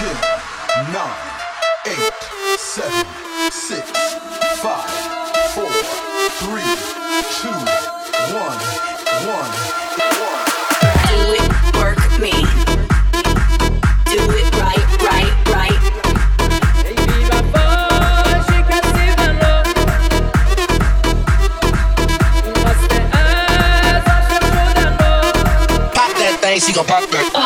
10, 9, 8, 7, 6, 5, 4, 3, 2, 1, 1. Do it, work me. Do it right, right, right. Pop that thing, she gon' pop that.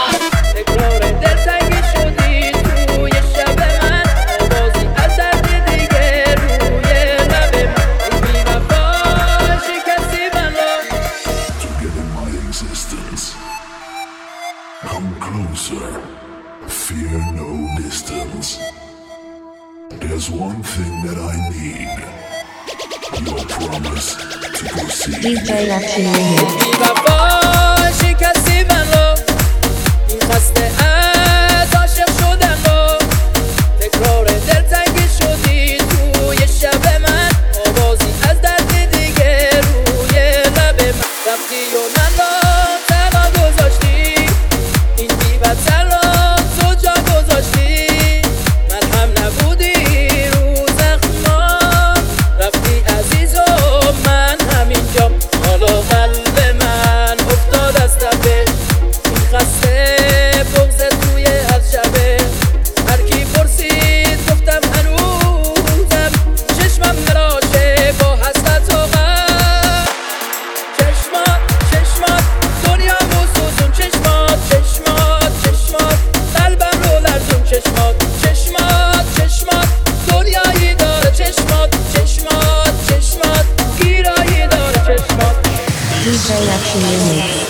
Come closer, fear no distance. There's one thing that I need. Your promise to proceed. DJ Action Remix. شکستی من رو این خسته از عاشق شدن رو تکرار دلتنگی شدی توی شب من آوازی از درد دیگه روی لب من رفتی و من رو تنها گذاشتی این بی‌وطن رو تو جا گذاشتی من هم نبودی رو زخمام رفتی عزیز و من همینجام حالا قلب من افتاد از تپه این خسته بغض توی از شبه هر کی پرسید گفتم هنوزم چشمم مراشه با حسرت و غم چشمات چشمات دنیا موسوزون چشمات چشمات چشمات قلبم رو لرزون چشمات چشمات چشمات دنیایی داره چشمات چشمات چشمات گیرایی داره چشمات DJ Action Remix.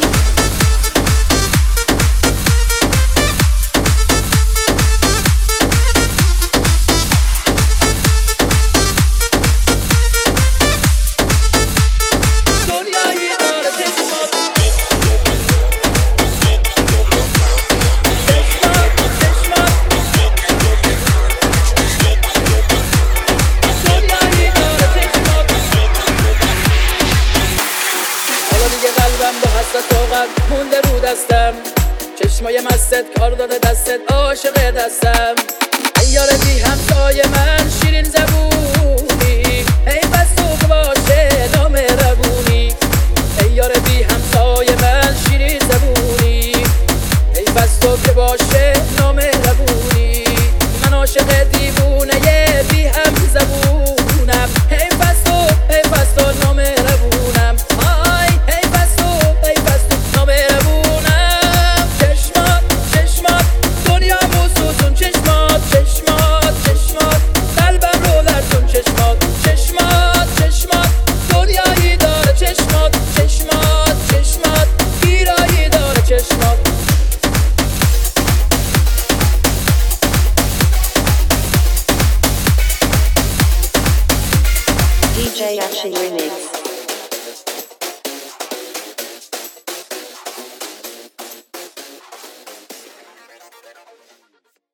دنیایی داره چشمات حالا دیگه قلبم با حسرت و غم مونده رو دستم چشمای مستت کار داده دستت عاشق دستم ایار بی همسای من شیرین زبونی ای بس تو باشه نام ربونی ایار بی همسای من شیرین زبونی ای بس تو که باشه نام ربونی من عاشق دیوونه بی هم زبونم ای بس تو نام ربونم آی ای بس تو نام ربونم چشمات چشمات دنیا موسوزون چشمات چشمات چشمات قلبم رو لرزون چشمات چشمات چشمات دنیایی داره چشمات چشمات چشمات گیرایی داره چشمات DJ Action Remix.